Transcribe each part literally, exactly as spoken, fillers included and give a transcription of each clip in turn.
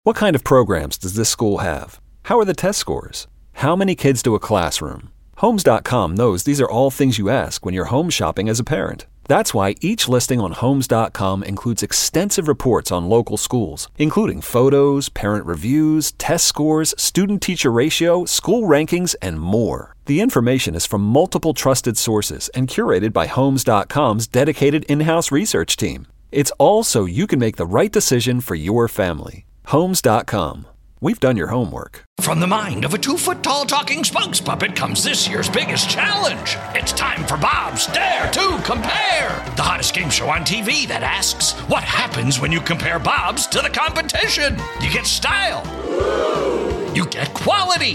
What kind of programs does this school have? How are the test scores? How many kids do a classroom? Homes dot com knows these are all things you ask when you're home shopping as a parent. That's why each listing on Homes dot com includes extensive reports on local schools, including photos, parent reviews, test scores, student-teacher ratio, school rankings, and more. The information is from multiple trusted sources and curated by Homes dot com's dedicated in-house research team. It's all so you can make the right decision for your family. Homes dot com. We've done your homework. From the mind of a two-foot-tall talking spokes puppet comes this year's biggest challenge. It's time for Bob's Dare to Compare, the hottest game show on T V that asks, what happens when you compare Bob's to the competition? You get style. You get quality.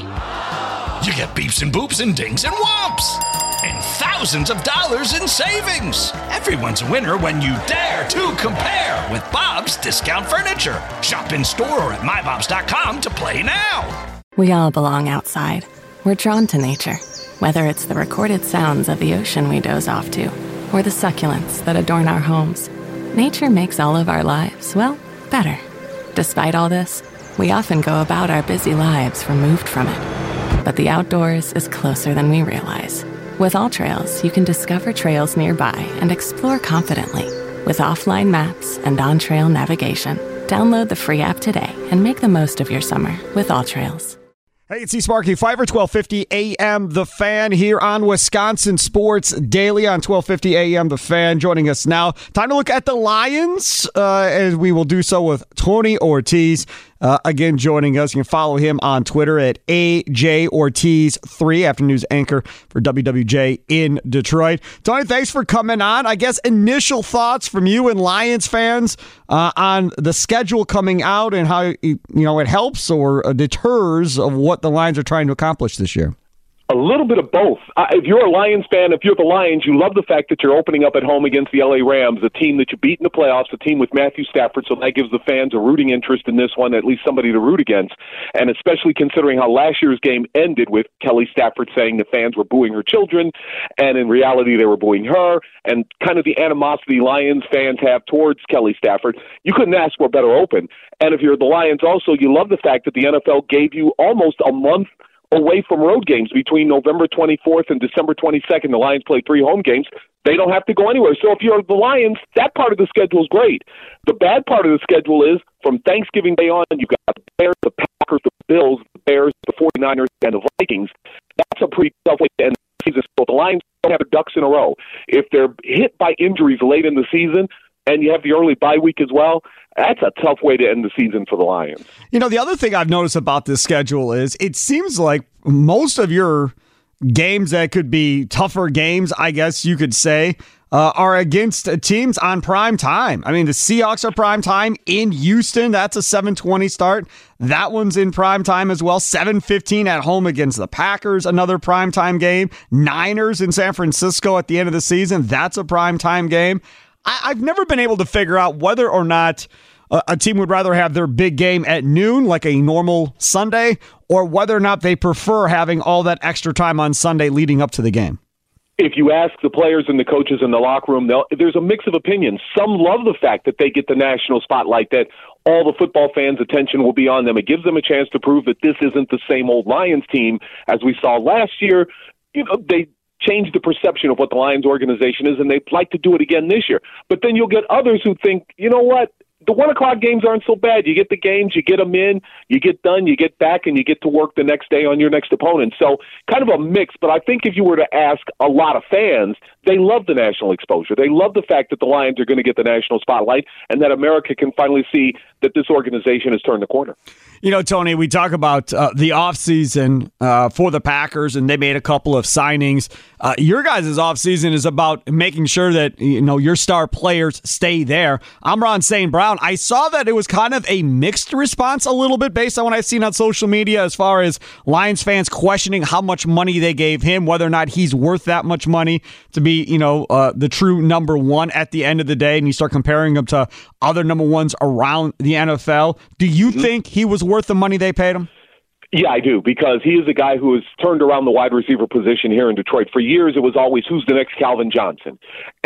You get beeps and boops and dings and whomps. And thousands of dollars in savings. Everyone's a winner when you dare to compare with Bob's Discount Furniture. Shop in store or at my bobs dot com to play now. We all belong outside. We're drawn to nature, whether it's the recorded sounds of the ocean we doze off to, or the succulents that adorn our homes. Nature makes all of our lives, well, better. Despite all this, we often go about our busy lives removed from it. But the outdoors is closer than we realize. With AllTrails, you can discover trails nearby and explore confidently. With offline maps and on-trail navigation, download the free app today and make the most of your summer with AllTrails. Hey, it's C-Sparky, Fiverr, twelve fifty A M The Fan here on Wisconsin Sports Daily on twelve fifty A M The Fan. Joining us now, time to look at the Lions, uh, as we will do so with Tony Ortiz. Uh, again, joining us. You can follow him on Twitter at A J Ortiz three, afternoon news anchor for W W J in Detroit. Tony, thanks for coming on. I guess initial thoughts from you and Lions fans uh, on the schedule coming out and how you know it helps or deters of what the Lions are trying to accomplish this year. A little bit of both. Uh, if you're a Lions fan, if you're the Lions, you love the fact that you're opening up at home against the L A Rams, a team that you beat in the playoffs, a team with Matthew Stafford, so that gives the fans a rooting interest in this one, at least somebody to root against, and especially considering how last year's game ended with Kelly Stafford saying the fans were booing her children, and in reality they were booing her, and kind of the animosity Lions fans have towards Kelly Stafford. You couldn't ask for a better open. And if you're the Lions also, you love the fact that the N F L gave you almost a month away from road games between November twenty-fourth and December twenty-second. The Lions play three home games. They don't have to go anywhere. So if you're the Lions, that part of the schedule is great. The bad part of the schedule is from Thanksgiving Day on, you've got the Bears, the Packers, the Bills, the Bears, the 49ers, and the Vikings. That's a pretty tough way to end the season. So the Lions don't have their ducks in a row. If they're hit by injuries late in the season, and you have the early bye week as well, that's a tough way to end the season for the Lions. You know, the other thing I've noticed about this schedule is it seems like most of your games that could be tougher games, I guess you could say, uh, are against teams on prime time. I mean, the Seahawks are prime time in Houston. That's a seven twenty start. That one's in prime time as well. seven fifteen at home against the Packers, another prime time game. Niners in San Francisco at the end of the season. That's a prime time game. I've never been able to figure out whether or not a team would rather have their big game at noon, like a normal Sunday, or whether or not they prefer having all that extra time on Sunday leading up to the game. If you ask the players and the coaches in the locker room, there's a mix of opinions. Some love the fact that they get the national spotlight, that all the football fans' attention will be on them. It gives them a chance to prove that this isn't the same old Lions team as we saw last year. You know, they change the perception of what the Lions organization is, and they'd like to do it again this year. But then you'll get others who think, you know what, the one o'clock games aren't so bad. You get the games, you get them in, you get done, you get back, and you get to work the next day on your next opponent. So kind of a mix, but I think if you were to ask a lot of fans, they love the national exposure. They love the fact that the Lions are going to get the national spotlight and that America can finally see that this organization has turned the corner. You know, Tony, we talk about uh, the offseason uh, for the Packers, and they made a couple of signings. Uh, your guys' offseason is about making sure that, you know, your star players stay there. Amon-Ra Saint Brown, I saw that it was kind of a mixed response a little bit based on what I've seen on social media as far as Lions fans questioning how much money they gave him, whether or not he's worth that much money to be, you know, uh, the true number one at the end of the day, and you start comparing him to other number ones around the N F L. Do you mm-hmm. think he was worth the money they paid him? Yeah, I do, because he is a guy who has turned around the wide receiver position here in Detroit. For years, it was always, who's the next Calvin Johnson? And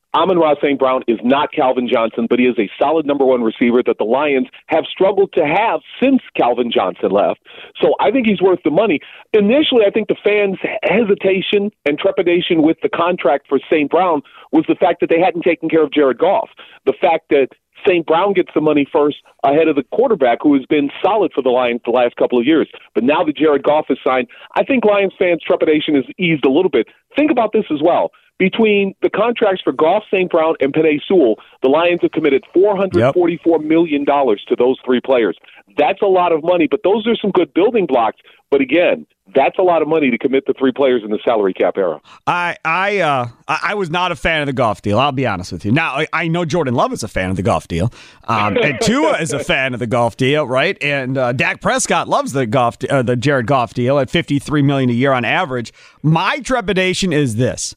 Amon-Ra Saint Brown is not Calvin Johnson, but he is a solid number one receiver that the Lions have struggled to have since Calvin Johnson left. So I think he's worth the money. Initially, I think the fans' hesitation and trepidation with the contract for Saint Brown was the fact that they hadn't taken care of Jared Goff. The fact that Saint Brown gets the money first ahead of the quarterback who has been solid for the Lions the last couple of years. But now that Jared Goff is signed, I think Lions fans' trepidation has eased a little bit. Think about this as well. Between the contracts for Goff, Saint Brown, and Penei Sewell, the Lions have committed four hundred forty-four million dollars to those three players. That's a lot of money, but those are some good building blocks. But again, that's a lot of money to commit to three players in the salary cap era. I I uh, I was not a fan of the Goff deal. I'll be honest with you. Now, I, I know Jordan Love is a fan of the Goff deal. Um, and Tua is a fan of the Goff deal, right? And uh, Dak Prescott loves the Goff, uh, the Jared Goff deal at fifty-three million dollars a year on average. My trepidation is this.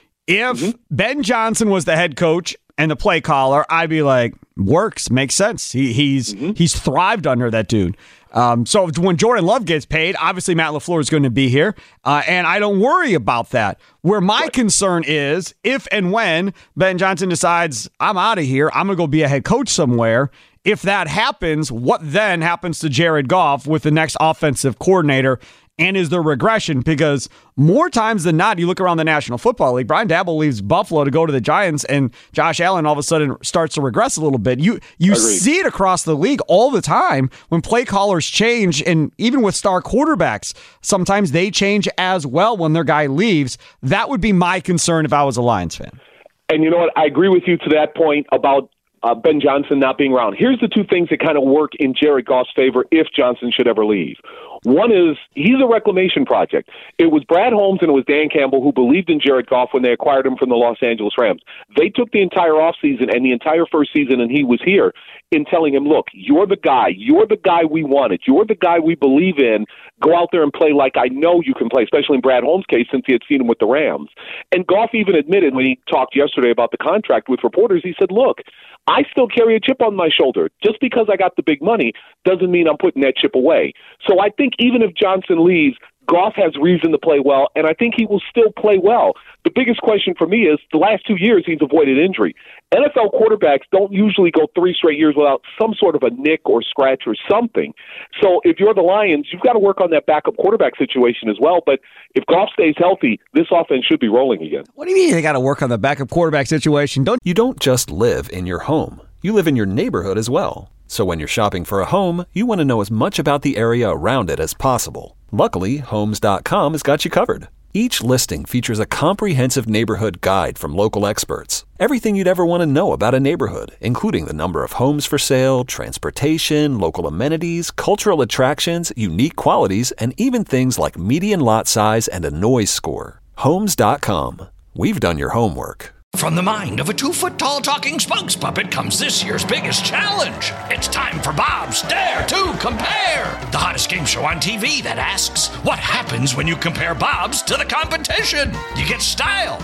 If mm-hmm. Ben Johnson was the head coach and the play caller, I'd be like, works, makes sense. He, he's mm-hmm. he's thrived under that dude. Um, so when Jordan Love gets paid, obviously Matt LaFleur is going to be here, uh, and I don't worry about that. Where my right. concern is, if and when Ben Johnson decides, I'm out of here, I'm going to go be a head coach somewhere, if that happens, what then happens to Jared Goff with the next offensive coordinator? And is there regression? Because more times than not, you look around the National Football League, Brian Daboll leaves Buffalo to go to the Giants, and Josh Allen all of a sudden starts to regress a little bit. You you Agreed. see it across the league all the time when play callers change, and even with star quarterbacks, sometimes they change as well when their guy leaves. That would be my concern if I was a Lions fan. And you know what? I agree with you to that point about Uh, Ben Johnson not being around. Here's the two things that kind of work in Jared Goff's favor if Johnson should ever leave. One is he's a reclamation project. It was Brad Holmes and it was Dan Campbell who believed in Jared Goff when they acquired him from the Los Angeles Rams. They took the entire offseason and the entire first season, and he was here, in telling him, look, you're the guy. You're the guy we wanted. You're the guy we believe in. Go out there and play like I know you can play, especially in Brad Holmes' case since he had seen him with the Rams. And Goff even admitted when he talked yesterday about the contract with reporters, he said, look, I still carry a chip on my shoulder. Just because I got the big money doesn't mean I'm putting that chip away. So I think even if Johnson leaves, Goff has reason to play well, and I think he will still play well. The biggest question for me is the last two years he's avoided injury. N F L quarterbacks don't usually go three straight years without some sort of a nick or scratch or something. So if you're the Lions, you've got to work on that backup quarterback situation as well. But if Goff stays healthy, this offense should be rolling again. What do you mean they got to work on the backup quarterback situation? Don't You don't just live in your home. You live in your neighborhood as well. So when you're shopping for a home, you want to know as much about the area around it as possible. Luckily, Homes dot com has got you covered. Each listing features a comprehensive neighborhood guide from local experts. Everything you'd ever want to know about a neighborhood, including the number of homes for sale, transportation, local amenities, cultural attractions, unique qualities, and even things like median lot size and a noise score. Homes dot com. We've done your homework. From the mind of a two-foot-tall talking spokes puppet comes this year's biggest challenge. It's time for Bob's Dare to Compare, the hottest game show on T V that asks, what happens when you compare Bob's to the competition? You get style.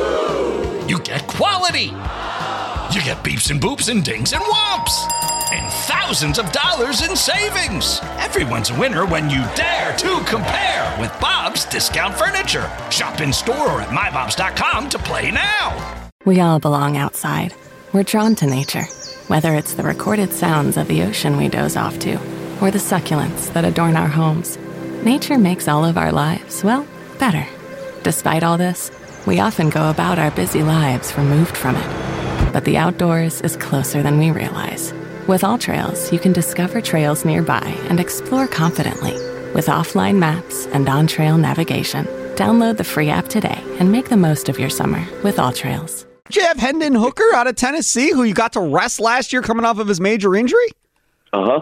You get quality. You get beeps and boops and dings and whomps. And thousands of dollars in savings. Everyone's a winner when you dare to compare with Bob's Discount Furniture. Shop in store or at my bobs dot com to play now. We all belong outside. We're drawn to nature, whether it's the recorded sounds of the ocean we doze off to, or the succulents that adorn our homes. Nature makes all of our lives, well, better. Despite all this, we often go about our busy lives removed from it. But the outdoors is closer than we realize. With AllTrails, you can discover trails nearby and explore confidently. With offline maps and on-trail navigation, download the free app today and make the most of your summer with AllTrails. Did you have Hendon Hooker out of Tennessee, who you got to rest last year coming off of his major injury? Uh-huh.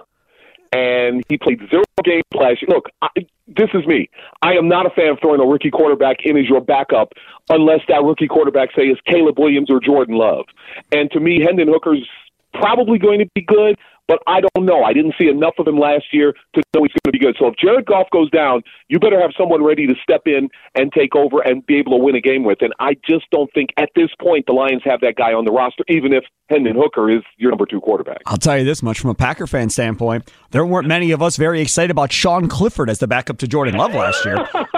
And he played zero games last year. Look, I, this is me. I am not a fan of throwing a rookie quarterback in as your backup unless that rookie quarterback, say, is Caleb Williams or Jordan Love. And to me, Hendon Hooker's probably going to be good, but I don't know. I didn't see enough of him last year to know he's going to be good. So if Jared Goff goes down, you better have someone ready to step in and take over and be able to win a game with. And I just don't think at this point the Lions have that guy on the roster, even if Hendon Hooker is your number two quarterback. I'll tell you this much from a Packer fan standpoint. There weren't many of us very excited about Sean Clifford as the backup to Jordan Love last year.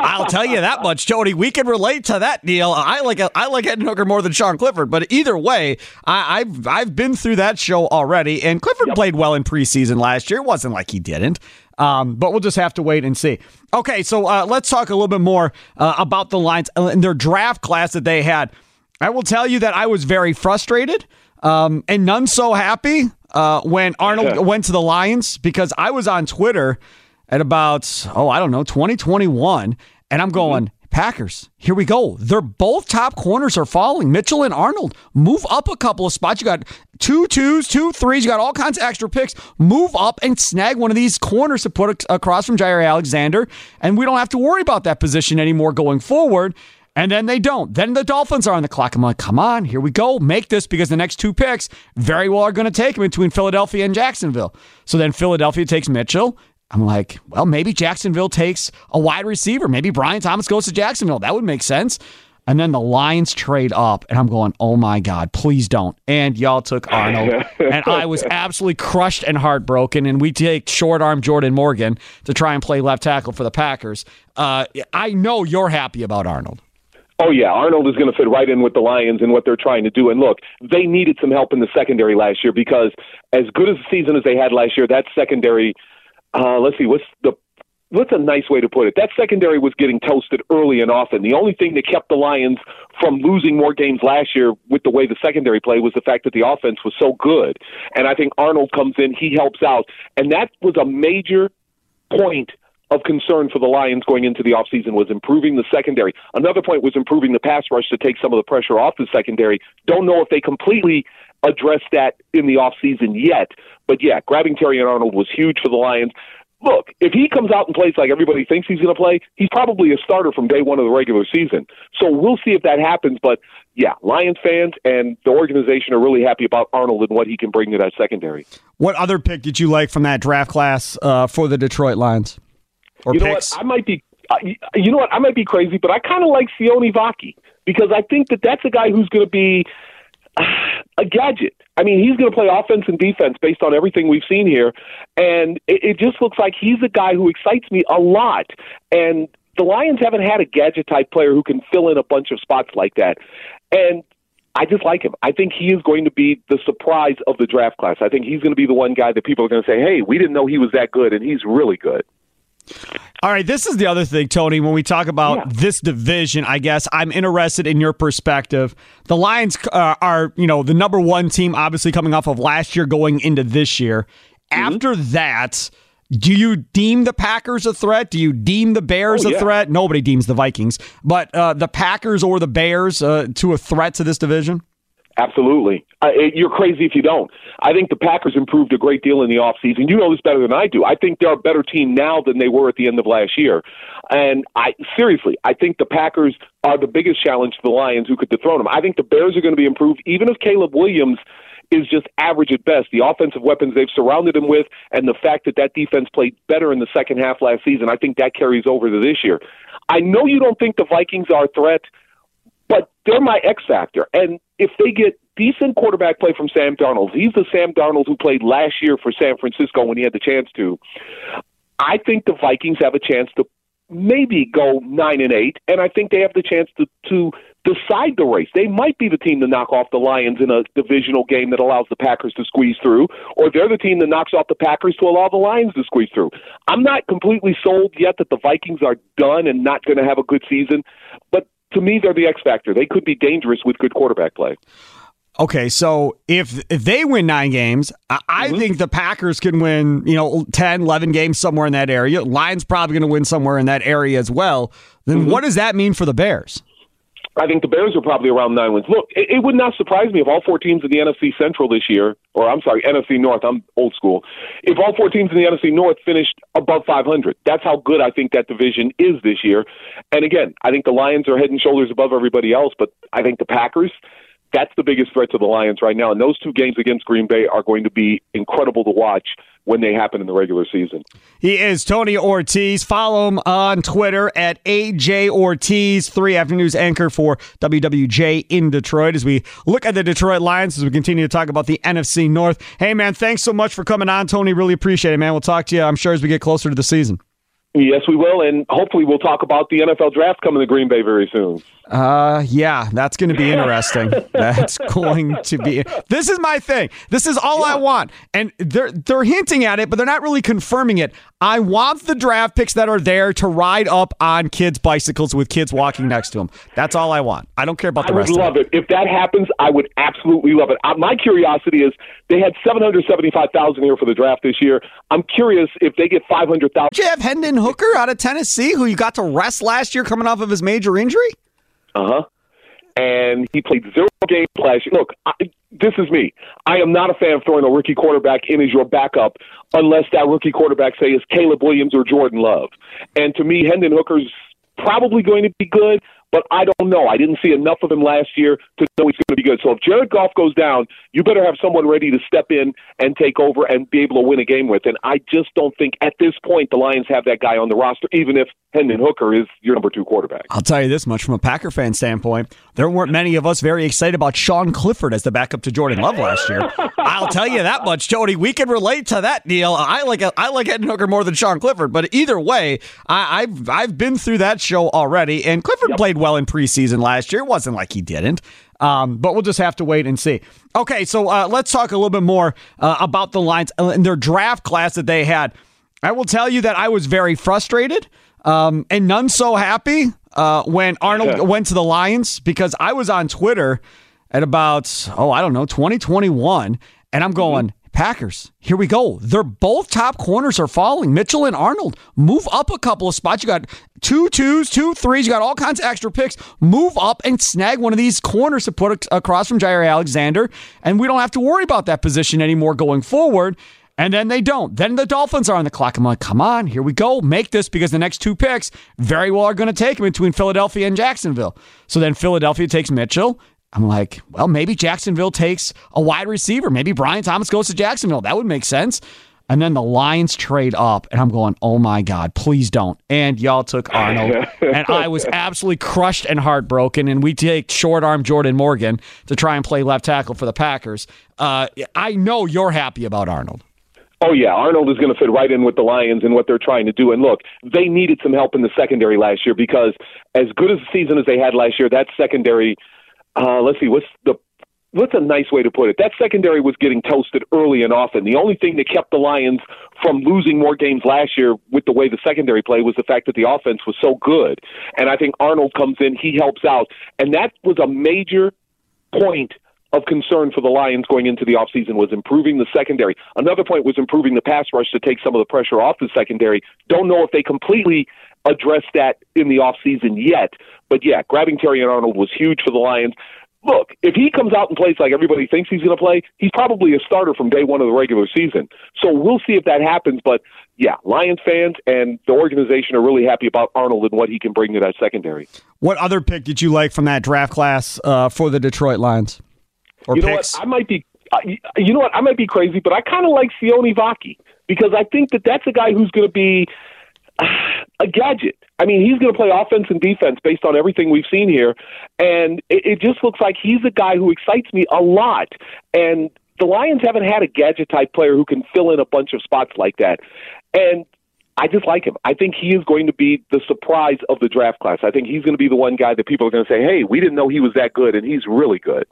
I'll tell you that much, Tony. We can relate to that deal. I like I like Hendon Hooker more than Sean Clifford, but either way, I, I've I've been through that show already, and Clifford yep. played well in preseason last year. It wasn't like he didn't. Um, but we'll just have to wait and see. Okay, so uh, let's talk a little bit more uh, about the Lions and their draft class that they had. I will tell you that I was very frustrated um, and none so happy uh, when Arnold yeah. went to the Lions, because I was on Twitter at about, oh, I don't know, twenty twenty-one, and I'm going, mm-hmm. Packers, here we go. They're both top corners are falling. Mitchell and Arnold, move up a couple of spots. You got two twos, two threes. You got all kinds of extra picks. Move up and snag one of these corners to put across from Jaire Alexander, and we don't have to worry about that position anymore going forward. And then they don't. Then the Dolphins are on the clock. I'm like, come on, here we go. Make this, because the next two picks very well are going to take them between Philadelphia and Jacksonville. So then Philadelphia takes Mitchell. I'm like, well, maybe Jacksonville takes a wide receiver. Maybe Brian Thomas goes to Jacksonville. That would make sense. And then the Lions trade up, and I'm going, oh, my God, please don't. And y'all took Arnold, and I was absolutely crushed and heartbroken, and we take short-arm Jordan Morgan to try and play left tackle for the Packers. Uh, I know you're happy about Arnold. Oh, yeah, Arnold is going to fit right in with the Lions and what they're trying to do. And look, they needed some help in the secondary last year, because as good as a season as they had last year, that secondary – Uh, let's see, what's the what's a nice way to put it? That secondary was getting toasted early and often. The only thing that kept the Lions from losing more games last year with the way the secondary played was the fact that the offense was so good. And I think Arnold comes in, he helps out. And that was a major point of concern for the Lions going into the offseason, was improving the secondary. Another point was improving the pass rush to take some of the pressure off the secondary. Don't know if they completely addressed that in the offseason yet. But, yeah, grabbing Terrion Arnold was huge for the Lions. Look, if he comes out and plays like everybody thinks he's going to play, he's probably a starter from day one of the regular season. So we'll see if that happens. But, yeah, Lions fans and the organization are really happy about Arnold and what he can bring to that secondary. What other pick did you like from that draft class uh, for the Detroit Lions? Or you know picks? what? I might be, uh, you know what? I might be crazy, but I kind of like Sione Vaki, because I think that that's a guy who's going to be uh, a gadget. I mean, he's going to play offense and defense based on everything we've seen here, and it, it just looks like he's a guy who excites me a lot. And the Lions haven't had a gadget-type player who can fill in a bunch of spots like that. And I just like him. I think he is going to be the surprise of the draft class. I think he's going to be the one guy that people are going to say, hey, we didn't know he was that good, and he's really good. All right, this is the other thing, Tony. When we talk about yeah. this division, I guess I'm interested in your perspective. The Lions uh, are, you know, the number one team, obviously coming off of last year, going into this year. Mm-hmm. After that, do you deem the Packers a threat? Do you deem the Bears oh, yeah. a threat? Nobody deems the Vikings, but uh, the Packers or the Bears uh, to a threat to this division? Absolutely. Uh, you're crazy if you don't. I think the Packers improved a great deal in the offseason. You know this better than I do. I think they're a better team now than they were at the end of last year. And I seriously, I think the Packers are the biggest challenge to the Lions, who could dethrone them. I think the Bears are going to be improved, even if Caleb Williams is just average at best. The offensive weapons they've surrounded him with, and the fact that that defense played better in the second half last season, I think that carries over to this year. I know you don't think the Vikings are a threat, but they're my X factor. And if they get decent quarterback play from Sam Darnold, he's the Sam Darnold who played last year for San Francisco when he had the chance to, I think the Vikings have a chance to maybe go nine and eight, and I think they have the chance to, to decide the race. They might be the team to knock off the Lions in a divisional game that allows the Packers to squeeze through, or they're the team that knocks off the Packers to allow the Lions to squeeze through. I'm not completely sold yet that the Vikings are done and not going to have a good season, but to me, they're the X factor. They could be dangerous with good quarterback play. Okay, so if if they win nine games, I, I mm-hmm. think the Packers can win, you know, ten, eleven games somewhere in that area. Lions probably going to win somewhere in that area as well. Then mm-hmm. what does that mean for the Bears? I think the Bears are probably around nine wins. Look, it, it would not surprise me if all four teams in the N F C Central this year, or I'm sorry, N F C North, I'm old school, if all four teams in the N F C North finished above five hundred. That's how good I think that division is this year. And again, I think the Lions are head and shoulders above everybody else, but I think the Packers, that's the biggest threat to the Lions right now. And those two games against Green Bay are going to be incredible to watch when they happen in the regular season. He is Tony Ortiz. Follow him on Twitter at A J Ortiz, three afternoons anchor for W W J in Detroit, as we look at the Detroit Lions as we continue to talk about the N F C North. Hey, man, thanks so much for coming on, Tony. Really appreciate it, man. We'll talk to you, I'm sure, as we get closer to the season. Yes, we will, and hopefully we'll talk about the N F L draft coming to Green Bay very soon. Uh, yeah, that's going to be interesting. That's going to be. This is my thing. This is all yeah. I want, and they're they're hinting at it, but they're not really confirming it. I want the draft picks that are there to ride up on kids' bicycles with kids walking next to them. That's all I want. I don't care about the I rest would of love it. it. If that happens, I would absolutely love it. Uh, my curiosity is they had seven hundred seventy-five thousand here for the draft this year. I'm curious if they get five hundred thousand. Did you have Hendon Hooker out of Tennessee, who you got to rest last year coming off of his major injury? Uh-huh. And he played zero games last year. Look, I, this is me. I am not a fan of throwing a rookie quarterback in as your backup unless that rookie quarterback, say, is Caleb Williams or Jordan Love. And to me, Hendon Hooker's probably going to be good, but I don't know. I didn't see enough of him last year to know he's going to be good. So if Jared Goff goes down, you better have someone ready to step in and take over and be able to win a game with. And I just don't think at this point the Lions have that guy on the roster, even if Hendon Hooker is your number two quarterback. I'll tell you this much from a Packer fan standpoint. There weren't many of us very excited about Sean Clifford as the backup to Jordan Love last year. I'll tell you that much, Tony. We can relate to that deal. I like I like Hendon Hooker more than Sean Clifford, but either way, I, I've I've been through that show already, and Clifford yep. played well in preseason last year. It wasn't like he didn't. Um, but we'll just have to wait and see. Okay, so uh, let's talk a little bit more uh, about the Lions and their draft class that they had. I will tell you that I was very frustrated um, and none so happy uh, when Arnold yeah. went to the Lions, because I was on Twitter at about, oh, I don't know, twenty twenty-one, and I'm going, mm-hmm. Packers, here we go. They're both top corners are falling. Mitchell and Arnold, move up a couple of spots. You got two twos, two threes. You got all kinds of extra picks. Move up and snag one of these corners to put across from Jaire Alexander, and we don't have to worry about that position anymore going forward. And then they don't. Then the Dolphins are on the clock. I'm like, come on, here we go. Make this, because the next two picks very well are going to take them between Philadelphia and Jacksonville. So then Philadelphia takes Mitchell. I'm like, well, maybe Jacksonville takes a wide receiver. Maybe Brian Thomas goes to Jacksonville. That would make sense. And then the Lions trade up, and I'm going, oh, my God, please don't. And y'all took Arnold, and I was absolutely crushed and heartbroken, and we take short-arm Jordan Morgan to try and play left tackle for the Packers. Uh, I know you're happy about Arnold. Oh, yeah, Arnold is going to fit right in with the Lions and what they're trying to do. And look, they needed some help in the secondary last year, because as good as a season as they had last year, that secondary – Uh, let's see, what's the what's a nice way to put it? That secondary was getting toasted early and often. The only thing that kept the Lions from losing more games last year with the way the secondary played was the fact that the offense was so good. And I think Arnold comes in, he helps out. And that was a major point of concern for the Lions going into the offseason, was improving the secondary. Another point was improving the pass rush to take some of the pressure off the secondary. Don't know if they completely address that in the offseason yet. But, yeah, grabbing Terrion Arnold was huge for the Lions. Look, if he comes out and plays like everybody thinks he's going to play, he's probably a starter from day one of the regular season. So we'll see if that happens. But, yeah, Lions fans and the organization are really happy about Arnold and what he can bring to that secondary. What other pick did you like from that draft class uh, for the Detroit Lions? Or you know picks? what? I might be uh, – you know what? I might be crazy, but I kind of like Sione Vaki, because I think that that's a guy who's going to be – a gadget. I mean, he's going to play offense and defense based on everything we've seen here, and it, it just looks like he's a guy who excites me a lot. And the Lions haven't had a gadget-type player who can fill in a bunch of spots like that. And I just like him. I think he is going to be the surprise of the draft class. I think he's going to be the one guy that people are going to say, hey, we didn't know he was that good, and he's really good.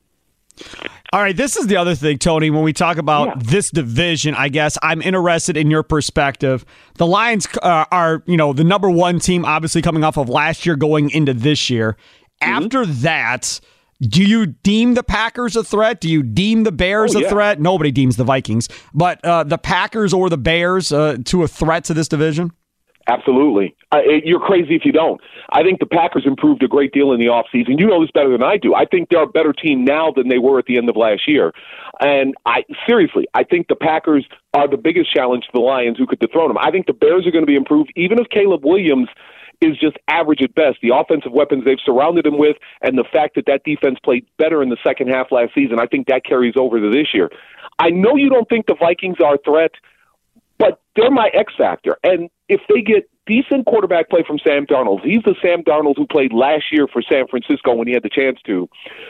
All right, this is the other thing, Tony. When we talk about yeah. this division, I guess I'm interested in your perspective. The Lions uh, are, you know, the number one team, obviously coming off of last year going into this year. Mm-hmm. After that, do you deem the Packers a threat? Do you deem the Bears oh, a yeah. threat? Nobody deems the Vikings, but uh, the Packers or the Bears uh, to a threat to this division? Absolutely. Uh, you're crazy if you don't. I think the Packers improved a great deal in the offseason. You know this better than I do. I think they're a better team now than they were at the end of last year. And I seriously, I think the Packers are the biggest challenge to the Lions who could dethrone them. I think the Bears are going to be improved, even if Caleb Williams is just average at best. The offensive weapons they've surrounded him with, and the fact that that defense played better in the second half last season, I think that carries over to this year. I know you don't think the Vikings are a threat, but they're my X factor. And if they get decent quarterback play from Sam Darnold, he's the Sam Darnold who played last year for San Francisco when he had the chance to,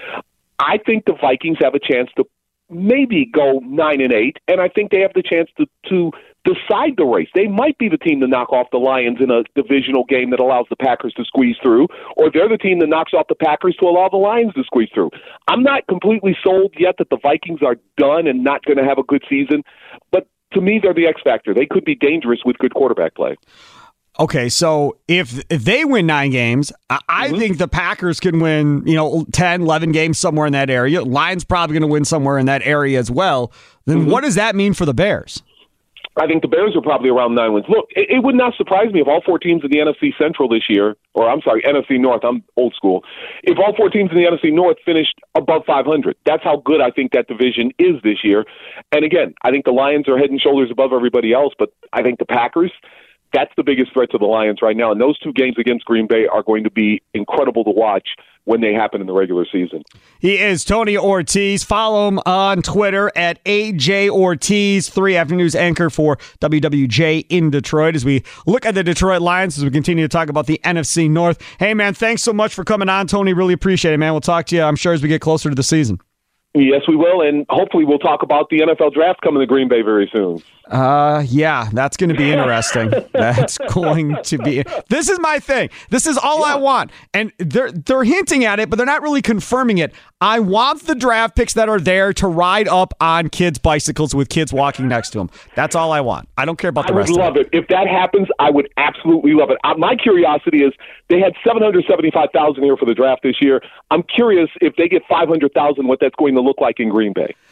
I think the Vikings have a chance to maybe go nine and eight, and I think they have the chance to, to decide the race. They might be the team to knock off the Lions in a divisional game that allows the Packers to squeeze through, or they're the team that knocks off the Packers to allow the Lions to squeeze through. I'm not completely sold yet that the Vikings are done and not going to have a good season, but to me, they're the X factor. They could be dangerous with good quarterback play. Okay, so if if they win nine games, I, I mm-hmm. think the Packers can win, you know, ten, eleven games somewhere in that area. Lions probably going to win somewhere in that area as well. Then mm-hmm. what does that mean for the Bears? I think the Bears are probably around nine wins. Look, it, it would not surprise me if all four teams in the N F C Central this year, or I'm sorry, N F C North, I'm old school, if all four teams in the N F C North finished above five hundred. That's how good I think that division is this year. And again, I think the Lions are head and shoulders above everybody else, but I think the Packers, that's the biggest threat to the Lions right now. And those two games against Green Bay are going to be incredible to watch when they happen in the regular season. He is Tony Ortiz. Follow him on Twitter at A J Ortiz, three afternoons anchor for W W J in Detroit, as we look at the Detroit Lions as we continue to talk about the N F C North. Hey, man, thanks so much for coming on, Tony. Really appreciate it, man. We'll talk to you, I'm sure, as we get closer to the season. Yes, we will, and hopefully we'll talk about the N F L draft coming to Green Bay very soon. Uh, yeah, that's going to be interesting. That's going to be. This is my thing. This is all yeah. I want, and they're they're hinting at it, but they're not really confirming it. I want the draft picks that are there to ride up on kids' bicycles with kids walking next to them. That's all I want. I don't care about the I rest. I would love of it. it if that happens. I would absolutely love it. Uh, my curiosity is they had seven hundred seventy-five thousand here for the draft this year. I'm curious if they get five hundred thousand, what that's going to look like in Green Bay.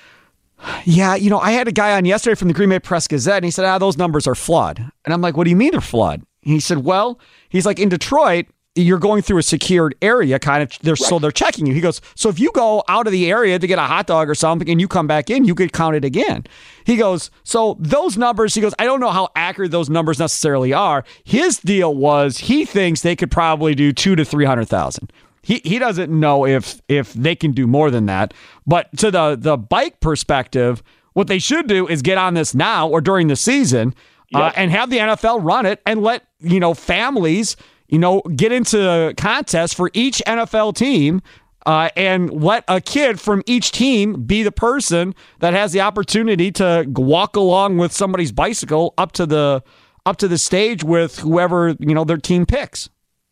Yeah, you know, I had a guy on yesterday from the Green Bay Press-Gazette, and he said, ah, those numbers are flawed. And I'm like, what do you mean they're flawed? And he said, well, he's like, in Detroit, you're going through a secured area, kind of, they're, right. so they're checking you. He goes, so if you go out of the area to get a hot dog or something and you come back in, you get counted again. He goes, so those numbers, he goes, I don't know how accurate those numbers necessarily are. His deal was he thinks they could probably do two to three hundred thousand. He he doesn't know if if they can do more than that. But to the, the bike perspective, what they should do is get on this now or during the season yes. uh, and have the N F L run it and let, you know, families, you know, get into contests for each N F L team uh, and let a kid from each team be the person that has the opportunity to walk along with somebody's bicycle up to the up to the stage with whoever, you know, their team picks.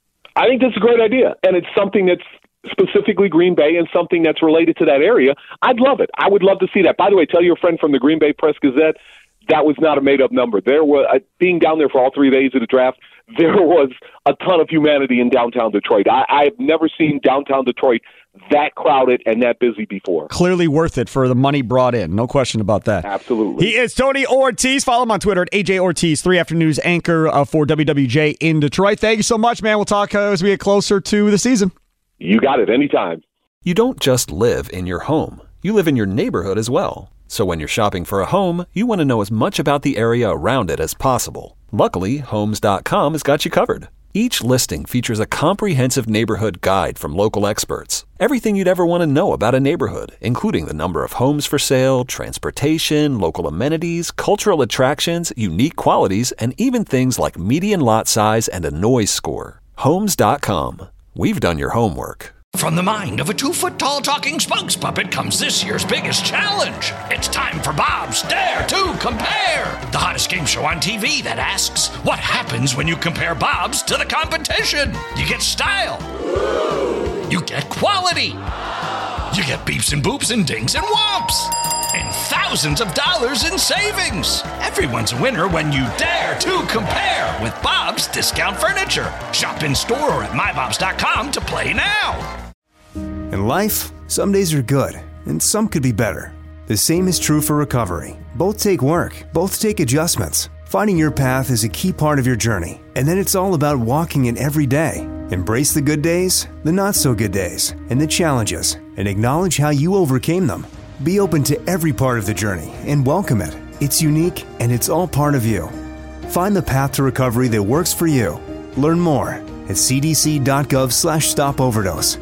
I think that's a great idea, and it's something that's specifically Green Bay and something that's related to that area. I'd love it. I would love to see that. By the way, tell your friend from the Green Bay Press-Gazette, that was not a made-up number. There was, uh, being down there for all three days of the draft, there was a ton of humanity in downtown Detroit. I, I've never seen downtown Detroit that crowded and that busy before. Clearly worth it for the money brought in. No question about that. Absolutely. He is Tony Ortiz. Follow him on Twitter at A J Ortiz, three afternoons anchor uh, for W W J in Detroit. Thank you so much, man. We'll talk uh, as we get closer to the season. You got it. Anytime. You don't just live in your home. You live in your neighborhood as well. So when you're shopping for a home, you want to know as much about the area around it as possible. Luckily, Homes dot com has got you covered. Each listing features a comprehensive neighborhood guide from local experts. Everything you'd ever want to know about a neighborhood, including the number of homes for sale, transportation, local amenities, cultural attractions, unique qualities, and even things like median lot size and a noise score. Homes dot com. We've done your homework. From the mind of a two-foot-tall talking spokes puppet comes this year's biggest challenge. It's time for Bob's Dare to Compare, the hottest game show on T V that asks, what happens when you compare Bob's to the competition? You get style. You get quality. You get beeps and boops and dings and whomps. And thousands of dollars in savings. Everyone's a winner when you dare to compare with Bob's Discount Furniture. Shop in store or at my bobs dot com to play now. In life, some days are good, and some could be better. The same is true for recovery. Both take work, both take adjustments. Finding your path is a key part of your journey, and then it's all about walking it every day. Embrace the good days, the not-so-good days, and the challenges, and acknowledge how you overcame them. Be open to every part of the journey and welcome it. It's unique, and it's all part of you. Find the path to recovery that works for you. Learn more at c d c dot gov slash stop overdose.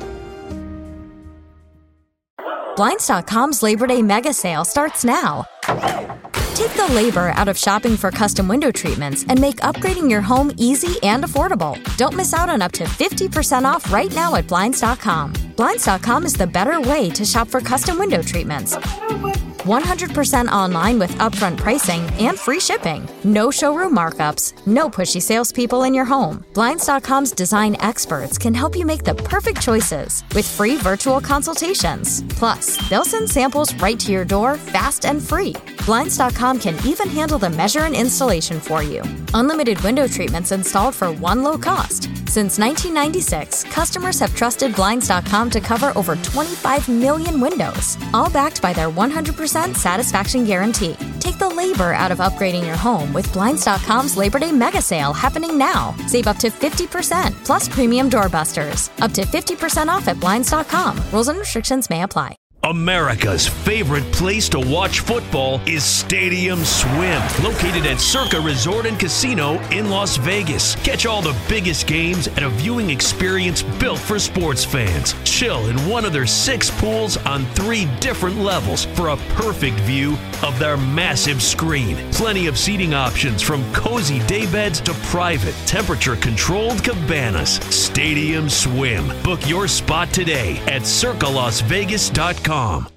Blinds dot com's Labor Day mega sale starts now. Take the labor out of shopping for custom window treatments and make upgrading your home easy and affordable. Don't miss out on up to fifty percent off right now at Blinds dot com. Blinds dot com is the better way to shop for custom window treatments. one hundred percent online with upfront pricing and free shipping. No showroom markups, no pushy salespeople in your home. Blinds dot com's design experts can help you make the perfect choices with free virtual consultations. Plus, they'll send samples right to your door fast and free. Blinds dot com can even handle the measure and installation for you. Unlimited window treatments installed for one low cost. Since nineteen ninety-six, customers have trusted Blinds dot com to cover over twenty-five million windows, all backed by their one hundred percent satisfaction guarantee. Take the labor out of upgrading your home with Blinds dot com's Labor Day Mega Sale happening now. Save up to fifty percent, plus premium doorbusters. Up to fifty percent off at Blinds dot com. Rules and restrictions may apply. America's favorite place to watch football is Stadium Swim, located at Circa Resort and Casino in Las Vegas. Catch all the biggest games at a viewing experience built for sports fans. Chill in one of their six pools on three different levels for a perfect view of their massive screen. Plenty of seating options from cozy daybeds to private, temperature-controlled cabanas. Stadium Swim. Book your spot today at circa las vegas dot com.